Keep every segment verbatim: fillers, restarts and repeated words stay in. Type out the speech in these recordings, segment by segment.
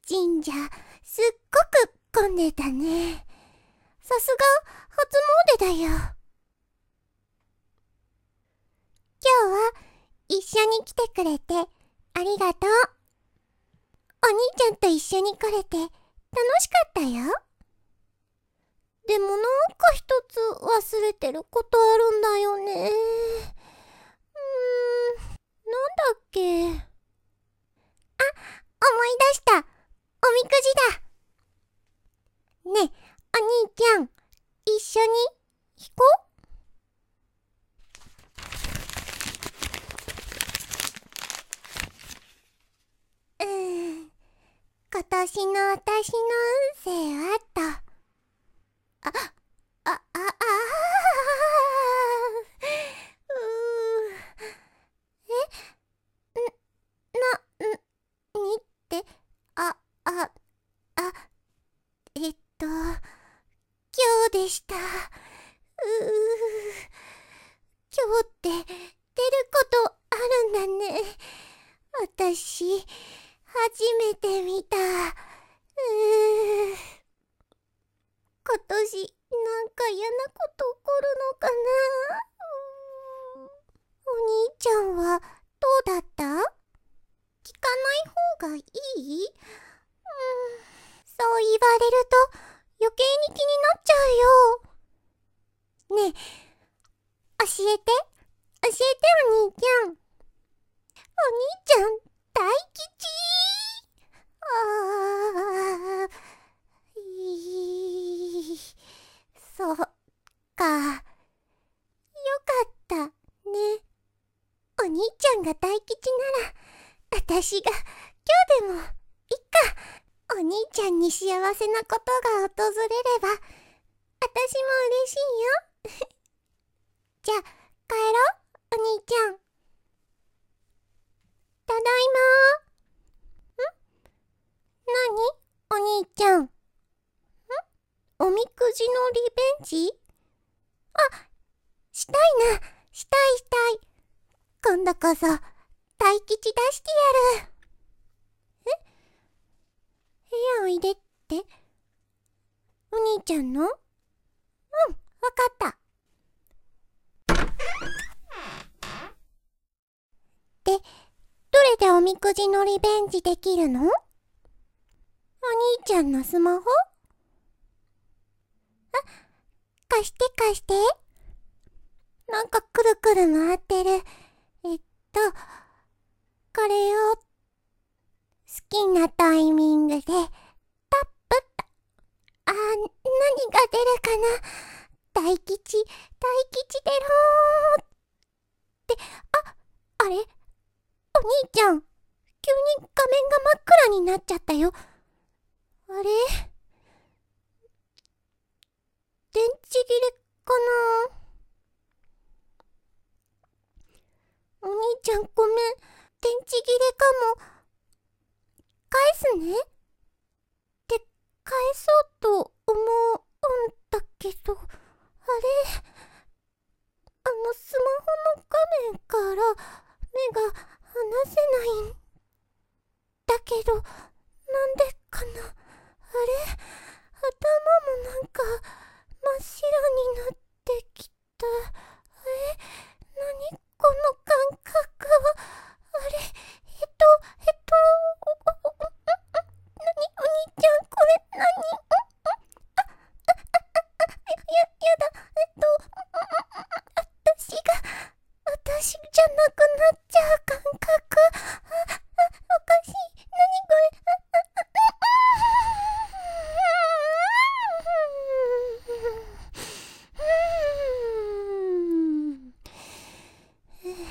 神社、すっごく混んでたね。さすが、初詣だよ。今日は一緒に来てくれてありがとう。お兄ちゃんと一緒に来れて楽しかったよ。でもなんか一つ忘れてることあるんだよね。うーん、なんだっけ。あ、思い出した。おみくじだ。ねえ、お兄ちゃん、一緒に引こう？うーん、今年の私の運勢はと。あ、あ、あ、あー、うー、え、ん、な、ん、にって、あ、あ、あ、えっと、今日でした。うー、今日って出ることあるんだね。私、初めて見た。うー、今年、なんか嫌なこと起こるのかな。うー、お兄ちゃんはどうだった？聞かない方がいい？うーん、そう言われると余計に気になっちゃうよ。ねえ、教えて、教えてお兄ちゃん。お兄ちゃん、大吉？あー、いい、そっか。よかったね。お兄ちゃんが大吉なら、私が今日でもいっか。お兄ちゃんに幸せなことが訪れれば、私も嬉しいよ。じゃあ、帰ろう、お兄ちゃん。ただいま。ん？なに？お兄ちゃん。ん？おみくじのリベンジ？あ、したいな。したいしたい。今度こそ、大吉出してやる。え？部屋おいでって？お兄ちゃんの？うん、わかった。で、どれでおみくじのリベンジできるの？お兄ちゃんのスマホ？あ、貸して貸して。なんかくるくる回ってる。えっと、これを好きなタイミングでタップッと。あー、何が出るかな。大吉、大吉出ろーって。あ、あれ？お兄ちゃん、急に画面が真っ暗になっちゃったよ。あれ？電池切れかな。お兄ちゃんごめん。電池切れかも。返すね。って返そうと思うんだけど、あれ？あのスマホの画面から目が離せないんだけど、なんでかな。あれ？頭もなんか真っ白になってきた。え？何この感覚は。あれ？えっと、えっと、お、お、お、ん、ん、ん、なに？お兄ちゃん、これ、なに？ん、ん、あ、あ、あ、あ、や、やだ。えっと、ん、ん、ん、私が、私じゃなくなっちゃう感覚。あ、あ、おかしい。なにこれ。あ、あ、あ、うーん。うーん。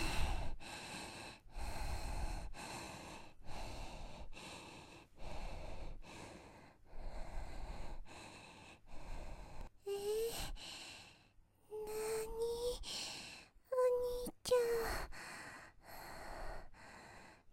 えー、なに？お兄ちゃん。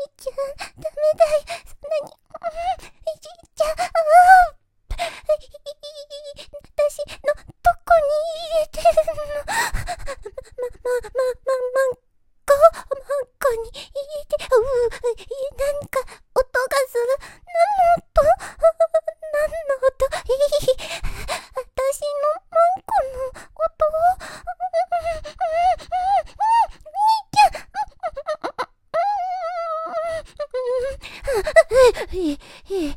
ちゃん、ダメだよ。そんなに、うん、いじっちゃう。私のどこに入れてるの？ま、ま、ま、ま、ま、マンコ、マンコに入れて、うう、なんか音がする。何の音？何の音？私のマンコの音？兄ちゃん。え、え、え、え、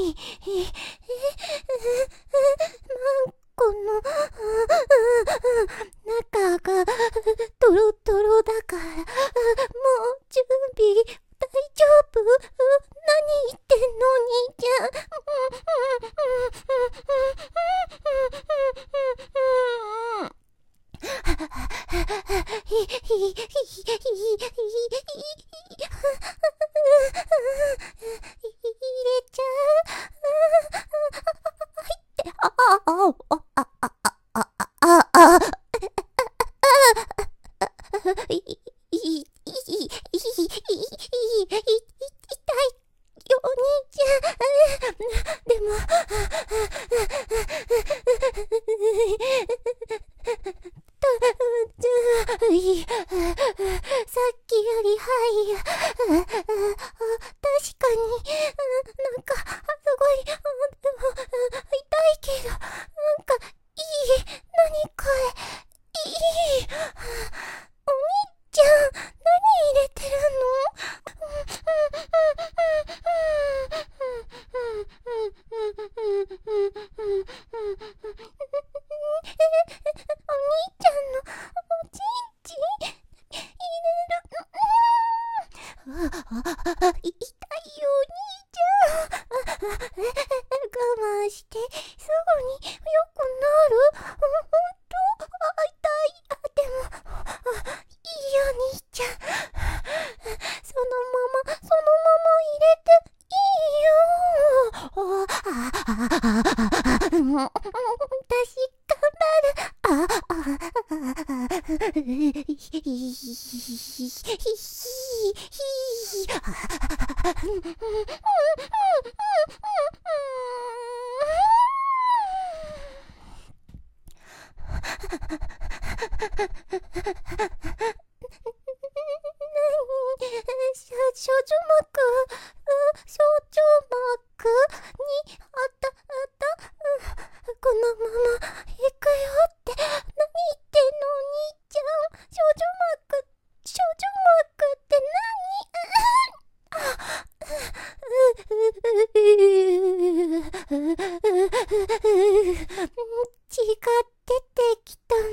マンコの中がトロトロだから、もう準備大丈夫？何言ってんの、兄ちゃん。い、い、い、い、い、痛いよ、お兄ちゃん。でも、さっきよりはい。確かに、なんか、すごい、でも、痛いけど、なんか、いい。何これ。いい。お兄ちゃん、何入れてるの？ 痛いよ、お兄ちゃん。我慢して、すぐに良くなる。ほんと、痛い。でも、いいよ、兄ちゃん。そのまま、そのまま入れていいよ。私、頑張る。ああひひ少女膜、少女膜にあったあったこのまま行くよって何言ってんのお兄ちゃん。少女膜、少女膜って何？血が出てきたの？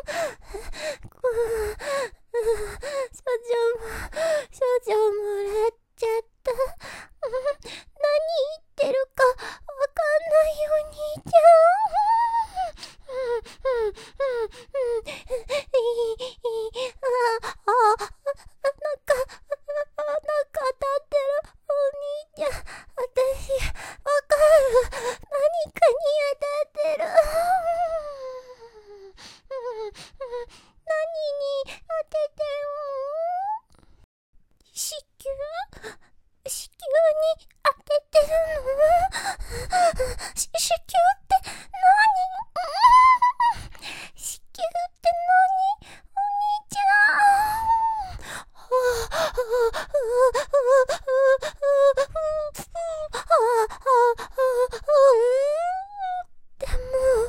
少女も、少女もらっちゃった。何言ってるかわかんないよ、兄ちゃん。ああ、なんか、なんか当たってる、お兄ちゃん。私、わかる。何かに当たってる。何に当ててるの？子宮？子宮に当ててるの？し子宮って何？子宮って何？お兄ちゃん。でも、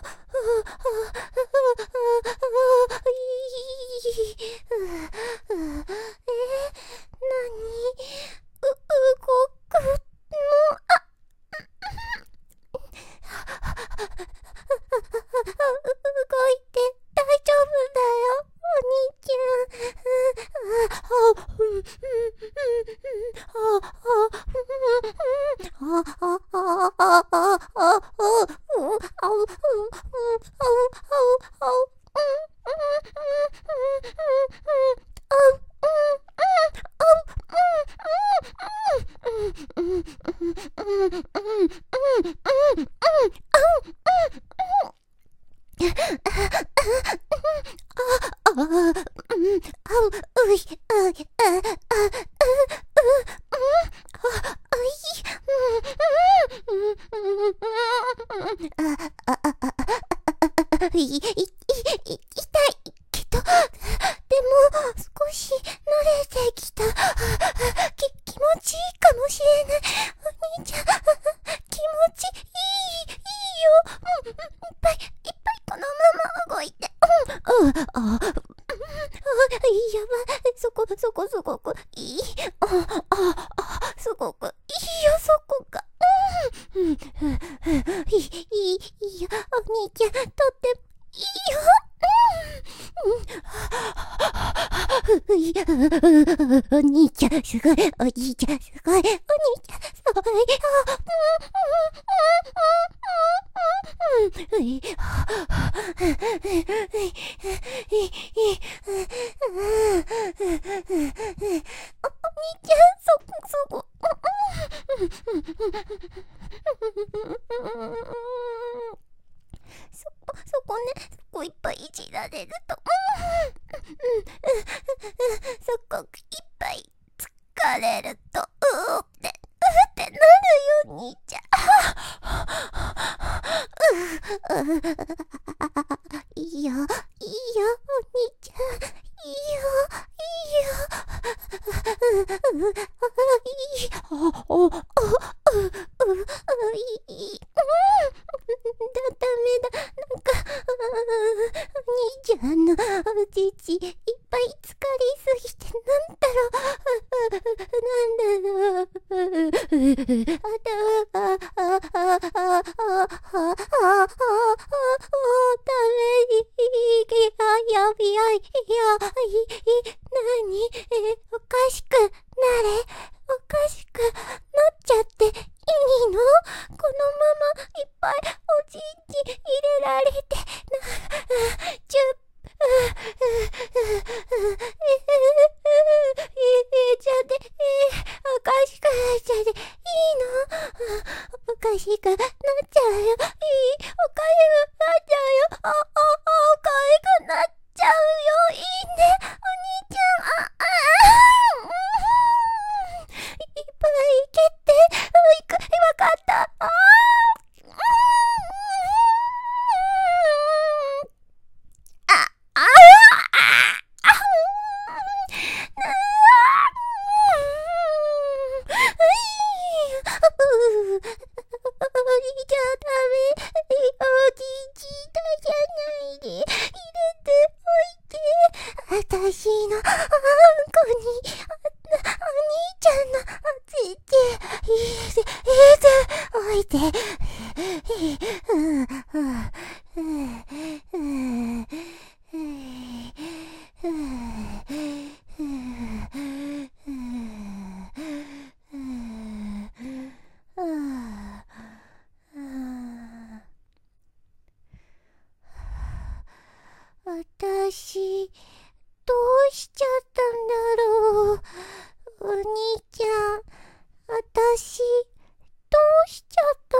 え、何？う、動くの？あ、動いて大丈夫だよ、お兄ちい、い、い、痛いけど、でも少し慣れてきた。き、気持ちいいかもしれない。お兄ちゃん、気持ちいい、いいよ。うん、いっぱい、いっぱいこのまま動いて。うん、うん、あ、やばい。そこ、そこ、すごくいい。あ、あ、あ、すごくいいよ、そこが。うん、うん、いい、いい、いいよ。お兄ちゃん、とってもいいよ。うん、いや、お兄ちゃん、すごい。お兄ちゃん、すごい。お兄ちゃん、すごい。お兄ちゃん、そこ、そこ。そこ、そこね、そこいっぱいいじられると、うん、うん、そこいっぱい疲れると、うーって、うーってなるよ、兄ちゃん。いいよ、いいよ、お兄ちゃん。いいよ、いいよ。いい、あ、お、お、う、う、いい。だ、ダメだ。なんか、兄ちゃんのお乳いっぱい浸かりすぎて、なんだろう。なんだろう。あ、だ、あ、あ、あ、あ、あ、あ、あ、ダメに、や、やびや、や、い、なに、え、おかしくなれ、おかしくなっちゃっていいの？このままいっぱいおちんちん入れられて、な、ちゅっ、う、う、う、う、う、入れちゃって、おかしくなっちゃっていいの？おかしくなっちゃうよ。いい、おかしくなっちゃうよ。お、お、おかしくなっちゃうよ。いいね、お兄ちゃん。あ、あ、いっぱい蹴って、いく、わかった。ああ、あ、あ、じゃあダメ。おじいちだじゃないで。入れておいて。私のあんこに、お兄ちゃんのついて、入れて、入れておいて。うん、うん、うん、うん、うん。私、どうしちゃったんだろう。お兄ちゃん、私、どうしちゃった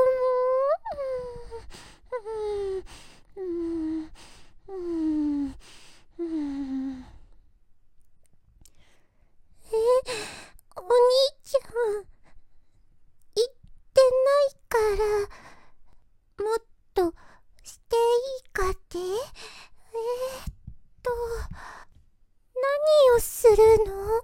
の？うん、うん、うん、うん。え、お兄ちゃん、言ってないから、もっとしていいかって？えーっと、何をするの？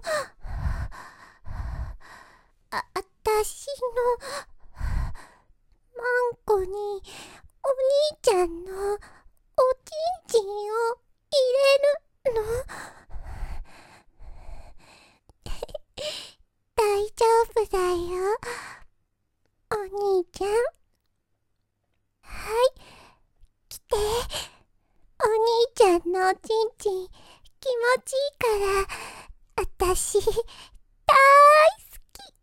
あ、あたしのマンコにお兄ちゃんのおちんちんを入れるの？大丈夫だよ、お兄ちゃん。はい、来て。お兄ちゃんのおちんちん気持ちいいから、あたし大好き。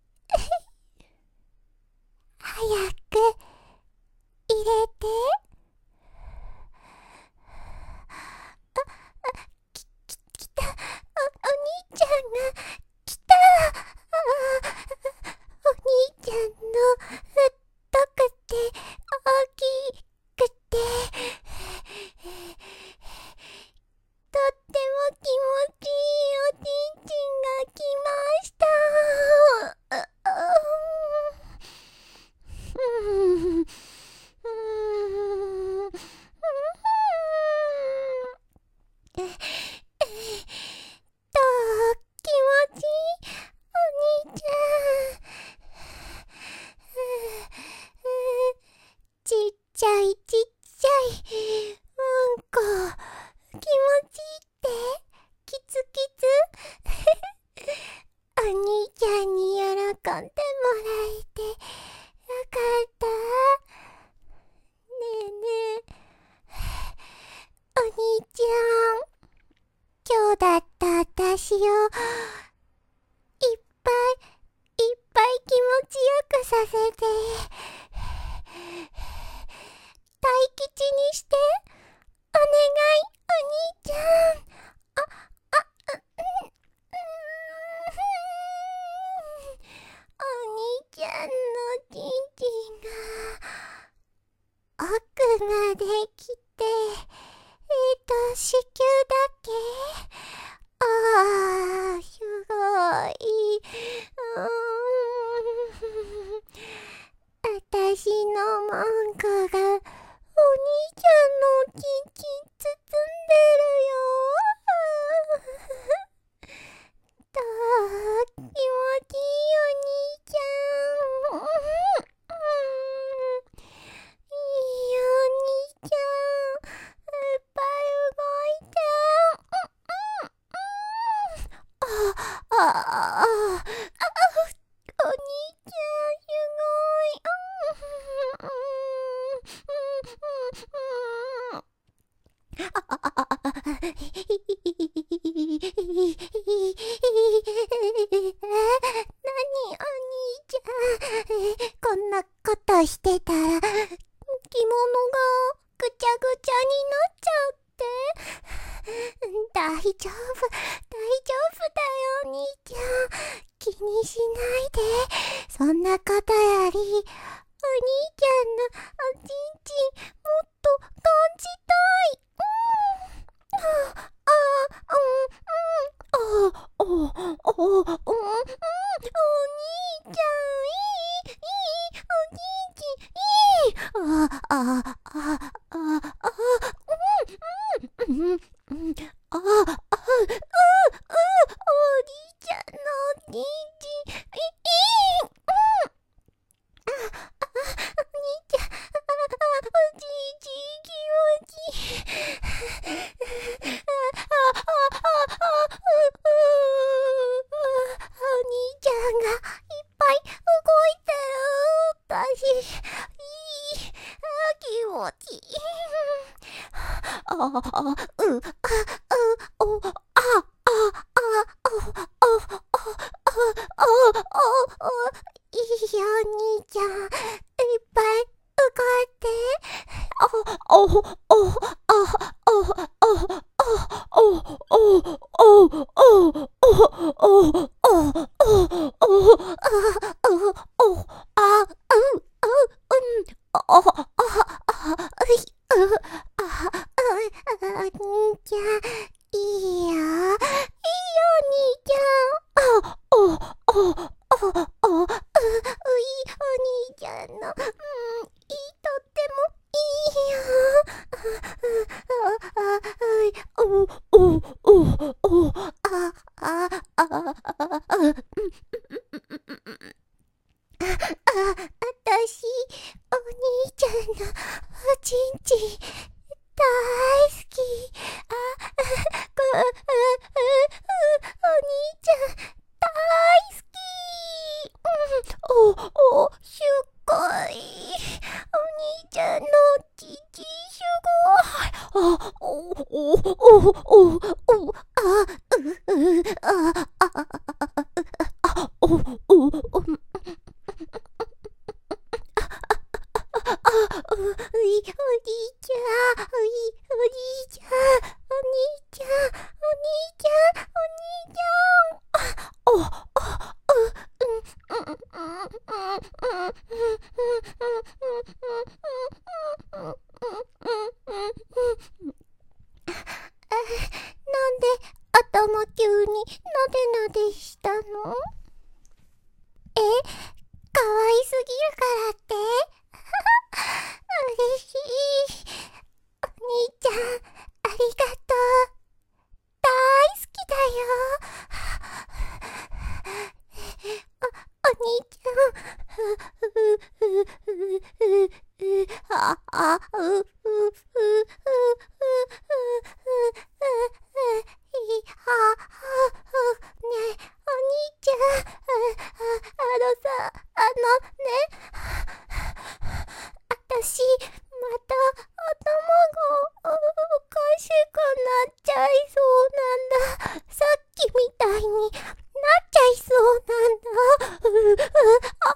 早く入れて。あ、あ、き、き、きた。お、お兄ちゃんが来た。あ、お兄ちゃんの太くて大きくてとっても気持ちいいおちんちんが来ました。うん、うん、どう？気持ちいい？お兄ちゃん。ちっちゃいちっちゃいうんこ気持ちいいって？キツキツお兄ちゃんに喜んでもらえてよかった。ねえねえ、お兄ちゃん、今日だったあたしをいっぱいいっぱい気持ちよくさせて大吉にしてお願い、お兄ちゃん。あ、あ、うん、うん、お兄ちゃんのちんちんが奥まで来て、えっと、子宮だけ？ああ、すごい。うーん。あたしのマンコがお兄ちゃんのおちんちん包んでるよ。どう？気持ちいい、お兄ちゃん。うん、いいよ、お兄ちゃん。いっぱい動いて。うん、うん、うん。あ、あ、あ、あ、あ、お兄ちゃん、すごい。うん、うん、うん、うん。あ、あ、あ、あ、 ろしてたら、着物がぐちゃぐちゃになっちゃって。大丈夫、大丈夫だよ、お兄ちゃん。気にしないで。そんなことより、お兄ちゃんのおちんちん、もっと感じたい。うん。ああ、うん、うん。ああ、お、お、うん、うん。お兄ちゃん、いい、いい、お兄ちん、いい。ああ、ああ、ああ、ああ、うん、うん、うん、うん。ああ、ああ、うん、うん、お兄ちゃんのおちんちん、いい、いい。お兄ちゃん、おじいじ気持ちいい。あ、あ、あ、あ、お兄ちゃんがいっぱい動いてる。私、いい。あ、気持ちいい。あ、あ、う、あ、う、お、あ、あ、あ、あ、あ、あ、あ、あ、いいよ、兄ちゃん。いっぱい動いて。お、お、お、あ、あ、あ、あ、あ、お、お、お、お、お、お、お、お、お、あ、う、う、うん、お、あ、あ、うい、う、あ、う、兄ちゃん、いいよ。いいよ、兄ちゃん。あ、お、お、お、お、う、うい、お兄ちゃんの、うん、いい、とってもいいよ。あ、あ、うい、お、お、お、お、あ、あ、あ、あ、あ、うん、あ、あたし、お兄ちゃんのおちんちん、大好き。あ、こ、う、う、お兄ちゃん、大好き。うん、お、お、すっごい。お兄ちゃんのちんちんすごい。あ、お、お、お、お、お、あ、う、う、あ、あ、あ、あ、お、お、お、あ、う、うい、お兄ちゃん、うい、お兄ちゃん、お兄ちゃん、お兄ちゃん、お兄ちゃん。あ、お、お、う、うん、うん、うん、うん、うん、うん、うん、うん、うん、うん、うん、なんで頭急になでなでしたの？え、可愛すぎるからって？嬉しい。お兄ちゃん、ありがとう。大好きだよ。お、お兄ちゃん。あ、あ、う、う、う、う、う、いは、ね、お兄ちゃん。あのさ、あのね。あたし、また頭がおかしくなっちゃいそうなんだ。さっきみたいになっちゃいそうなんだ。ううあ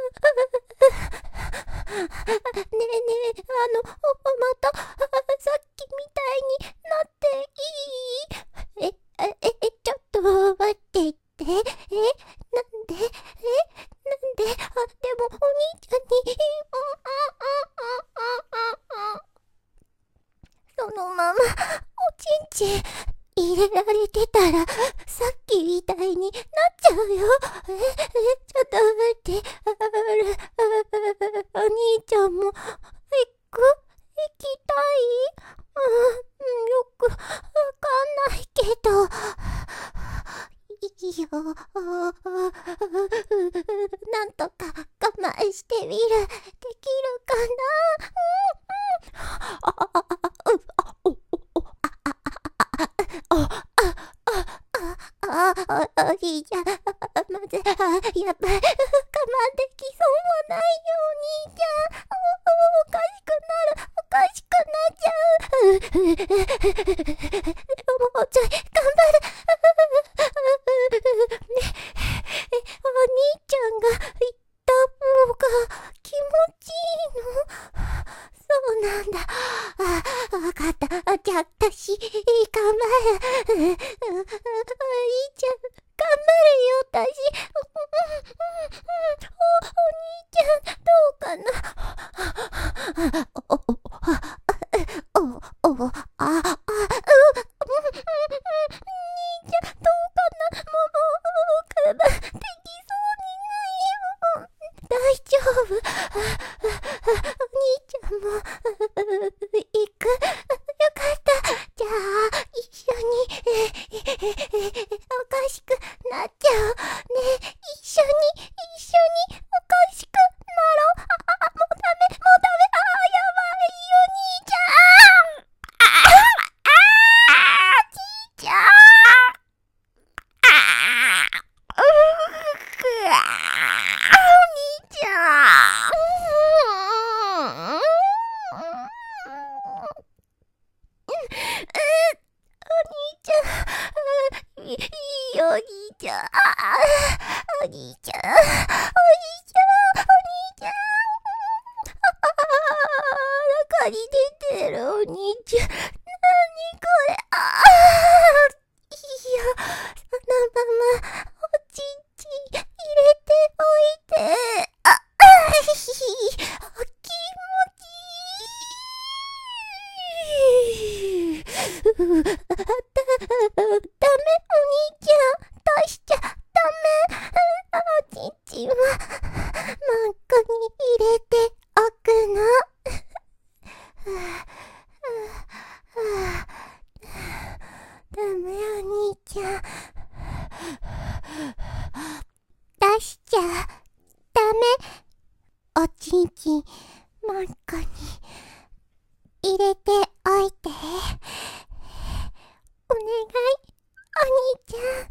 ねえねえ、あの、またさっきみたいになっていい？え、え、え、ちょっと待ってって。え、なんで？え、なんで？あ、でもお兄ちゃんに、そのままおちんちん入れられてたらさっきみたいになっちゃうよ。え、え、ちょっと待って。あら、お兄ちゃんも行く？行きたい？うん、よくわかんないけど。いいよ。なんとか我慢してみる。できるかな？うん、うん。あ、あ、あ、あ、う、あ、お、お、お、あ、あ、あ、あ、あ、あ、あ、あ、おじいちゃん、まず、あ、やっぱり我慢できそうもないよ、お兄ちゃん。お、おかしくなる、おかしくなっちゃう。もうちょい、頑張る。ね、お兄ちゃんが言った方が気持ちい夫？お兄ちゃんも行く？よかった。じゃあ一緒におかしくなっちゃおうね。一緒に一緒におかしくなろう。ああ、もうダメもうダメ。ああ、やばいお兄ちゃん。ああ、ああ、ちいちゃん。ああ、うわあ、お兄ちゃん。お兄ちゃん、いいよお兄ちゃん。ああ、お兄ちゃん、お兄ちゃん、お兄ちゃん。ああ、中に出てるお兄ちゃん。なにこれ。ああ、いいよ。そのままおちんちん入れておいて。あ、あ、ひひ、お気持ちいい。うだ、ダメお兄ちゃん。出しちゃダメ。おちんちんはマックに入れておくの。ダメお兄ちゃん。出しちゃダメ。おちんちんマックに入れておいて。お願いお兄ちゃん。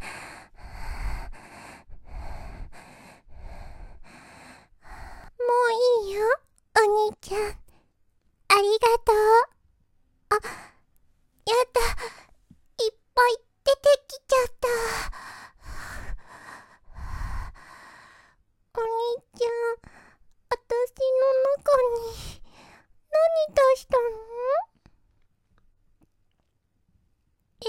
もういいよお兄ちゃん。ありがとう。あ、やだ、いっぱい出てきちゃった。お兄ちゃん、あたしの中に何出したの？え？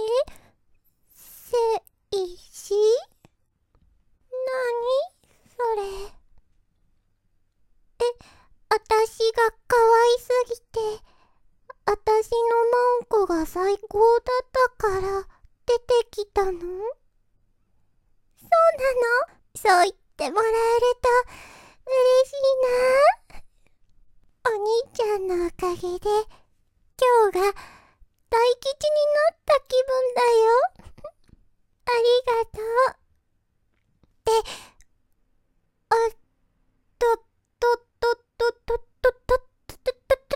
精子？なにそれ？え、あたしが可愛すぎて、あたしのマンコが最高だったから出てきたの？そうなの？そう言ってもらえると嬉しいな。お兄ちゃんのおかげで今日が大吉になった気分だよ。ありがとう。で、あ、と、と、と、と、と、と、と、と、と、と、と、と、と、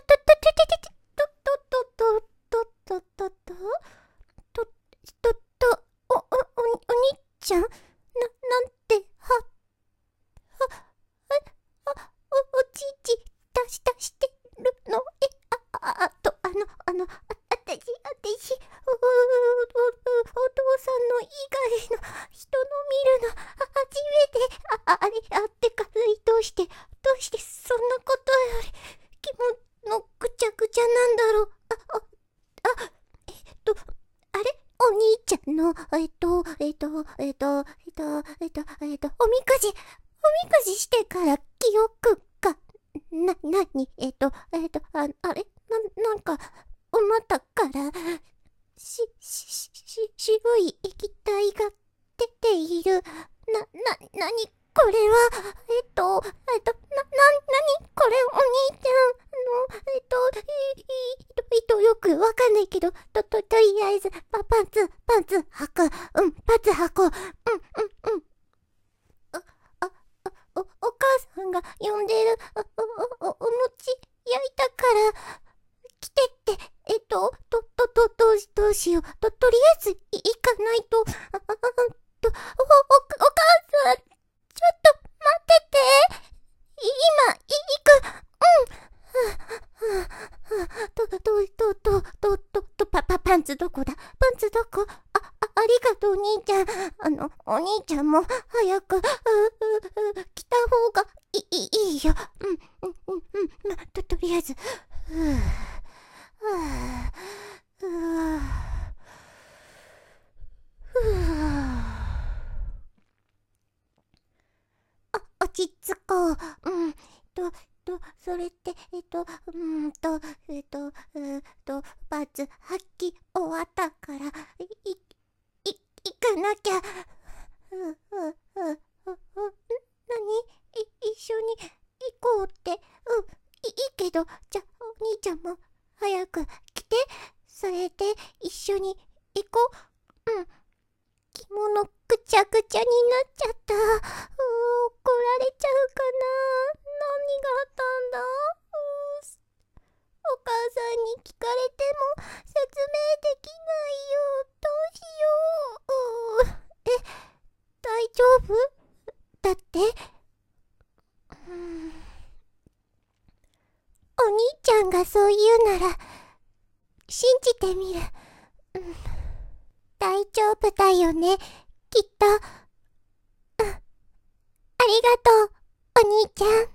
と、と、と、と、と、お、お、お、お兄ちゃん、な、なんて、は、は、あ、お、おちんち出し出してるの？え、あ、あ、あと、あの、あの、あ、あたし、あたし、お、お、お、お父さんの以外の人の見るの、あ、初めて、あ、あれ、あ、てか、どうして、どうしてそんなことより、気ものぐちゃぐちゃなんだろう。あ、あ、あ、えっと、あれお兄ちゃんの、えっと、えっと、えっと、えっと、えっと、えっと、おみくじ、おみくじしてから記憶が、な、なに、えっと、えっと、あ、あれな、なんか、お股から、し、し、し、渋い液体が出ている。な、な、なにこれは、えっと、えっと、な、な、なにこれお兄ちゃんの、えっと、い、い、いと、よくわかんないけど、と、と、とりあえず、パ、パンツ、パンツ履く。うん、パンツ履こう。うん、うん、うん。あ、あ、あ、お、お母さんが呼んでる。お、お、お、お餅焼いたから、来てって、えっと、と、と、と、どうし、どうしよう。と、とりあえず、い、行かないと、あ、あ、あ、と、お、お、お母さん、ちょっと待ってて。今、い、行く。うん。はあ、はあ、と、と、と、と、と、と、と、パ、パ、パンツどこだ？パンツどこ？あ、あ、ありがとう、お兄ちゃん。あの、お兄ちゃんも、早く、う、う、う、来た方がいい、いいよ。うん、うん、うん、うん。ま、と、とりあえず、ふぅ。はあ、ふぅ。ふぅ。あ、落ち着こう。うん。と、と、それって、えっと、うーんと、えっと、えーっと、パンツ履き終わったから、い、い、い、行かなきゃ。ふ、ふ、ふ、ふ、ふ、なに？い、一緒に行こゃんがそう言うなら、信じてみる。うん、大丈夫だよね、きっと。うん、ありがとう、お兄ちゃん。